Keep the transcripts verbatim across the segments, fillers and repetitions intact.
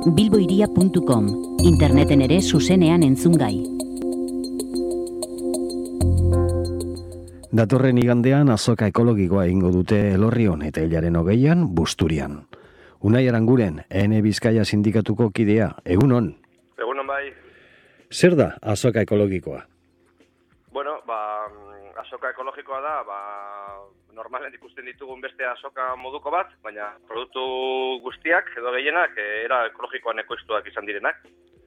bilboiria puntu com, interneten ere zuzenean entzungai. Datorren igandean azoka ekologikoa egingo dute Elorrion eta hilaren hogeian Busturian. Unai Aranguren, E N Bizkaia sindikatuko kidea, egunon? Egunon bai. Zer da azoka ekologikoa? Bueno, ba, azoka ekologikoa da, ba, normalen ikusten ditugun beste azoka moduko bat, baina produktu guztiak edo gehienak era ekologikoan ekoiztuak izan direnak.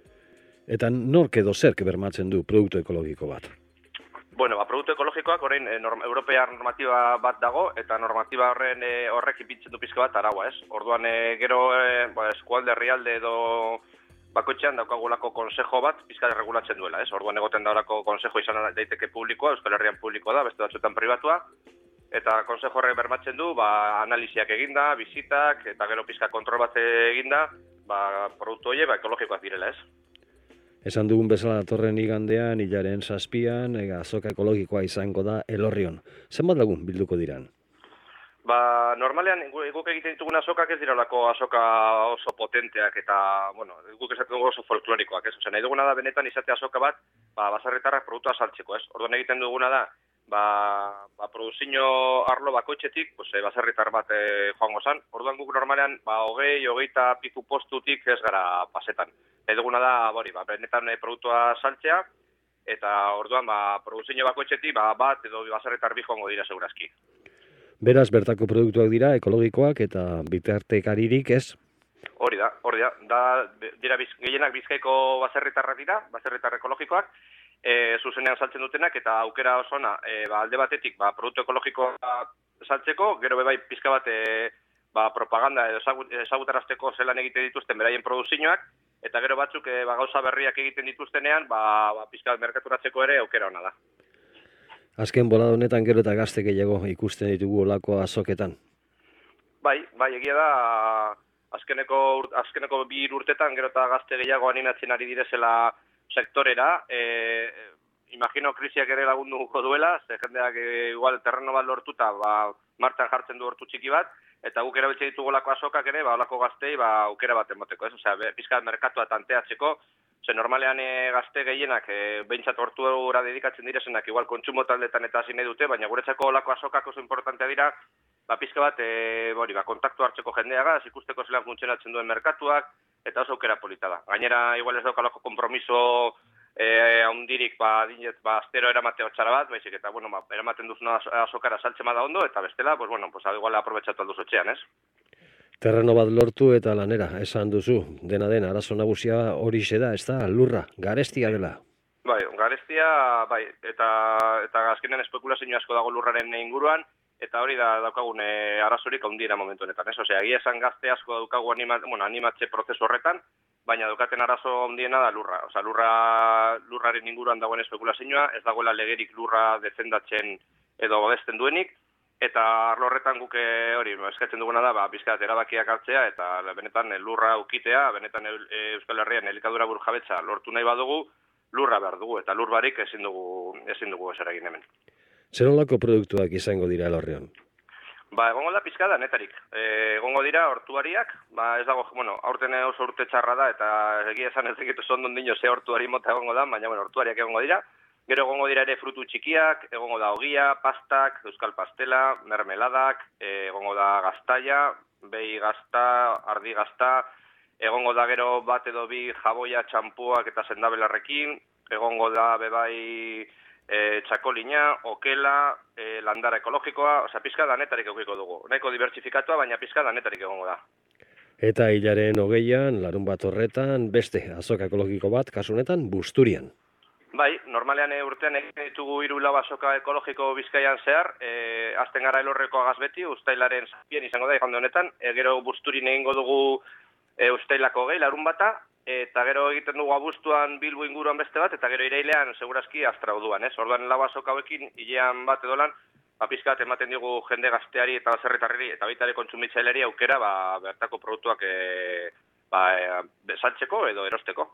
Eta nork edo zerk bermatzen du produktu ekologiko bat? Bueno, ba, produktu ekologikoak orain e, norm, Europea normatiba bat dago, eta normatiba horren e, horrek ipintzen du pizka bat araua, ez? Orduan e, gero e, ba, eskualde herrialde edo bakoitzean daukagulako konsejo bat pizka regulatzen duela, ez? Orduan egoten daurako konsejo izan daiteke publikoa, Euskal Herrian publikoa da, beste batzuetan pribatua, eta konsejo horrek bermatzen du, ba, analisiak eginda, bizitak, eta gero pizka kontrol bat eginda, ba, produktu horiek ba, ekologikoak direla, ez? Esan dugun bezala datorren igandean, hilaren zazpian, azoka ekologikoa izango da Elorrion. Zenbat lagun bilduko diran? Ba, normalean, guk egiten ditugun azokak ez diralako azoka oso potenteak eta, bueno, guk esaten dugu oso folklorikoak, ez? Osa, nahi duguna da benetan izate azoka bat, ba, baserritarrak produktua saltzeko, ez? Orduan egiten duguna da, ba, ba produzio arlo bakoitzetik, pues, e, baserritar bat e, joango zan. Orduan guk normalean, ba, hogei, hogeita piku postutik ez gara pasetan. Nahi duguna da, bori, ba, benetan e, produktua saltzea, eta orduan, ba, produzio bakoitzetik, ba, bat edo baserritar bi joango dira segurazki. Beraz, bertako produktuak dira, ekologikoak eta bitartekaririk ez? Hori da, hori da. Da dira biz, gehienak Bizkaiko baserritarrak dira, baserritar ekologikoak, e, zuzenean saltzen dutenak, eta aukera osona, e, ba, alde batetik, ba, produktu ekologikoa saltzeko, gero bebai pizka bat e, ba, propaganda edo ezagutarazteko zelan egiten dituzten beraien produzioak, eta gero batzuk e, ba, gauza berriak egiten dituztenean, ba, ba, pizka bat merkaturatzeko ere aukera ona da. Azken bolada honetan gero eta gazte gehiago ikusten ditugu olako azoketan. Bai, bai, egia da, azkeneko, azkeneko bi urtetan gero eta gazte gehiago animatzen ari direzela sektorera. E, imagino krisiak ere lagunduko duela, ze jendeak e, igual terreno bat lortuta, ba, martxan jartzen du hortu txiki bat, eta guk erabiltzen ditugu olako azokak ere, ba, olako gaztei, ba, aukera bat emoteko, ez? Osea, pizkat merkatua tanteatzeko, ze normalean e, gazte gehienak e, behintzat hortura dedikatzen direzenak igual kontsumo taldetan eta hasi nahi dute, baina guretzako olako azokak oso importantea dira, ba, pizka bat e, bori, ba, kontaktu hartzeko jendeagaz, ikusteko zelan funtzionatzen duen merkatuak, eta oso aukera polita da. Gainera, igual ez daukalako kompromiso e, haundirik, ba, dinet, ba, astero eramate hotxara bat, baizik, eta, bueno, ba, eramaten duzuna azokara saltzen bada ondo, eta bestela, pues, bueno, pues, igual aprobetxatu alduz otxean, ez? Terreno bat lortu eta lanera, esan duzu, dena den, arazo nagusia hori da, ez da, lurra, garestia dela. Bai, garestia, bai, eta, eta azkenen espekulazio asko dago lurraren inguruan, eta hori da daukagun e, arazorik handiena momentu honetan, ez? Osea, egia esan gazte asko daukagu anima, bueno, animatze prozesu horretan, baina daukaten arazo handiena da lurra. Osea, lurra, lurraren inguruan dagoen espekulazioa, ez dagoela legerik lurra defendatzen edo babesten duenik, eta arlo horretan guke hori eskatzen duguna da, ba, pizkat erabakiak hartzea eta benetan lurra ukitea, benetan Euskal Herrian elikadura burujabetza lortu nahi badugu, lurra behar dugu, eta lur barik ezin dugu, ezin dugu ezer egin hemen. Zer nolako produktuak izango dira Elorrion? Ba, egongo da pizka da netarik. E, egongo dira hortuariak, ba, ez dago, bueno, aurten oso urte txarra da, eta egia esan ez egitu zondon dino ze hortuari mota egongo da, baina, bueno, hortuariak egongo dira. Gero egongo dira ere frutu txikiak, egongo da ogia, pastak, euskal pastela, mermeladak, egongo da gaztaia, behi gazta, ardi gazta, egongo da gero bat edo bi jaboia, txampuak eta sendabelarrekin, egongo da bebai e, txakolina, okela, e, landara ekologikoa, osea, pizka danetarik eukiko dugu. Nahiko dibertsifikatua, baina pizka danetarik egongo da. Eta hilaren hogeian, larun bat horretan, beste azoka ekologiko bat, kasunetan, Busturian. Bai, normalean e, urtean egiten ditugu hiru lau azoka ekologiko Bizkaian zehar, e, azten gara Elorriko agaz beti, ustailaren zazpian izango da igande honetan, e, gero Busturin egingo dugu e, ustailako gehi, larun bata, eta gero egiten dugu abuztuan Bilbo inguruan beste bat, eta gero irailean segurazki Astrauduan, ez? Orduan lau azoka hauekin, hilean bat edolan, ba, pizkat ematen digu jende gazteari eta baserritarreri eta baita ere kontsumitzaileari aukera, ba, bertako produktuak e, ba, e, saltzeko edo erosteko.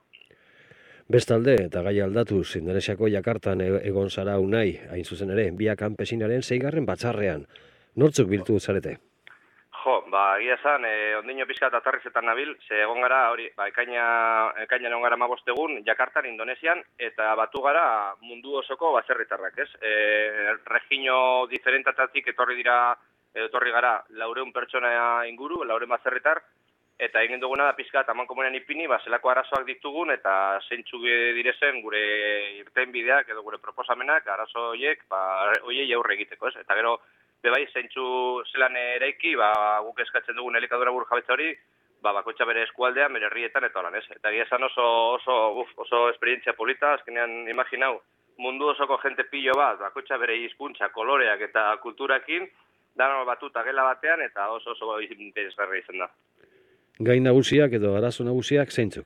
Bestalde, eta gai aldatuz, Indonesiako Jakartan egon zara Unai, hain zuzen ere, biak kanpesinaren seigarren batzarrean. Nortzuk biltu zarete? Jo, ba, egia esan, e, ondino pizka eta atarrizetan nabil, ze egon gara, hori, ba, ekaina, ekaina egon gara mabostegun, Jakartan, Indonesian, eta batu gara mundu osoko baserritarrak, ez? E, regino diferentatatik etorri dira, etorri gara laureun pertsona inguru, laureun baserritar, eta egin duguna da pizka eta amankomunean ipini, ba, zelako arazoak ditugun, eta zeintzuk direzen gure irtenbideak edo gure proposamenak, arazo horiek, ba, horiei aurre egiteko, ez? Eta gero, bebai, zeintzu zelan eraiki, ba, guk eskatzen dugun elikadura burujabetza hori, ba, bakoitza bere eskualdean, bere herrietan, eta holan, ez? Eta egia esan oso, oso, uf, oso esperientzia polita, azkenean imaginau, mundu osoko jente pillo bat, bakoitza bere hizkuntza, koloreak eta kulturakin, dano batuta gela batean, eta oso oso interesgarria izan da. Gai nagusiak edo arazo nagusiak zeintzuk?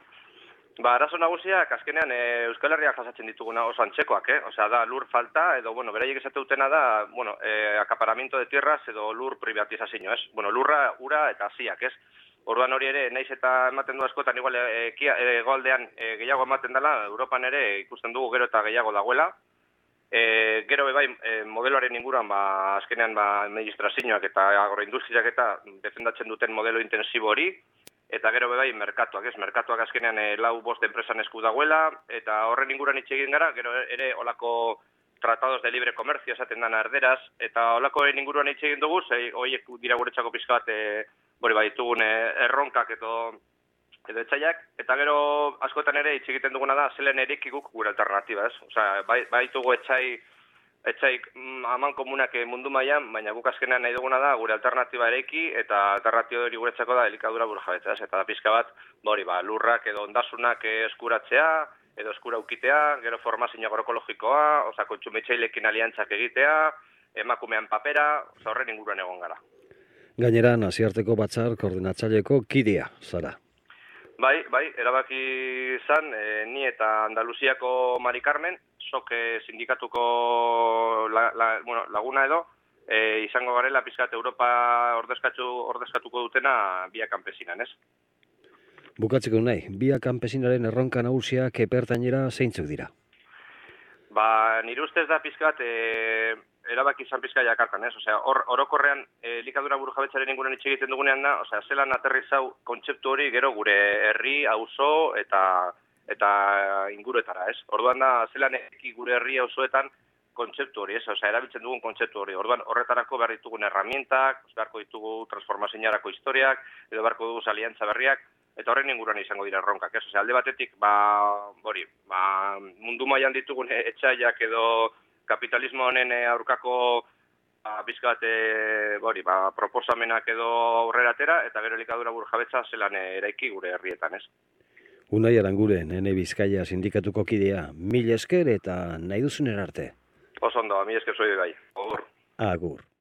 Ba, arazo nagusiak, azkenean, e, Euskal Herria jasatzen dituguna oso antzekoak, eh? Osea, da, lur falta, edo, bueno, beraiek esate dutena da, bueno, e, acaparamiento de tierras edo lur privatizazio, ez? Bueno, lurra, ura eta hasiak, ez? Orduan hori ere, naiz eta ematen du askotan, igual, e, egoaldean e, gehiago ematen dela, Europan ere ikusten dugu gero eta gehiago dagoela. E, gero bebai, e, modeloaren inguruan, ba, azkenean, ba, administrazioak eta agroindustriak eta defendatzen duten modelo intensibo hori, eta gero bebai, merkatuak, ez? Merkatuak azkenean e, lau bost enpresan esku dagoela, eta horren inguruan hitz egin gara, gero ere olako tratados de libre comercio esaten dana erderaz, eta olako inguruan hitz egin dugu, zei, horiek dira guretzako pizka bat, e, bori bai, ditugun e, erronkak edo edo etxaiak, eta gero askotan ere hitz egiten duguna da zelen erikiguk gure alternatiba, ez? Osea, bai, bai ditugu etxai, etxai mm, aman komunak mundu mailan, baina guk azkenean nahi duguna da gure alternatiba eraiki, eta alternatiba hori guretzako da elikadura burujabetza, ez? Eta da pizka bat, bori, ba, lurrak edo ondasunak eskuratzea, edo eskura ukitea, gero formazio agroekologikoa, osea, kontsumitzaileekin aliantzak egitea, emakumean papera, osea, horren inguruan egon gara. Gainera, nazioarteko batzar koordinatzaileko kidea, zara. Bai, bai, erabaki izan, e, ni eta Andaluziako Mari Carmen, sok e, sindikatuko la, la, bueno, laguna edo, e, izango garela pizkat Europa ordezkatu, ordezkatuko dutena Via Campesinan, ez? Bukatzeko nahi, Via Campesinaren erronka nagusiak epertainera zeintzuk dira? Ba, nire ustez da pizkat, e, erabaki izan pizka Jakartan, ez? Osea, hor orokorrean elikadura burujabetzaren inguruan hitz egiten dugunean da, osea, zelan aterrizau kontzeptu hori gero gure herri, auzo eta eta inguruetara, ez? Orduan da zelan eki gure herri auzoetan kontzeptu hori, ez? Osea, erabiltzen dugun kontzeptu hori. Orduan horretarako behar ditugun herramientak, beharko ditugu transformazioarako historiak, edo beharko dugu aliantza berriak, eta horren inguruan izango dira erronkak, ez? Osea, alde batetik, ba, hori, ba, mundu mailan ditugun etxaiak edo kapitalismo honen aurkako ba, bizkat e, bori, ba, proposamenak edo aurrera atera, eta gero elikadura burujabetza zelan eraiki gure herrietan, ez? Unai Aranguren, Ene Bizkaia sindikatuko kidea, mil esker eta nahi duzunen arte. Oso ondo, mil esker zoi bai. Agur. Agur.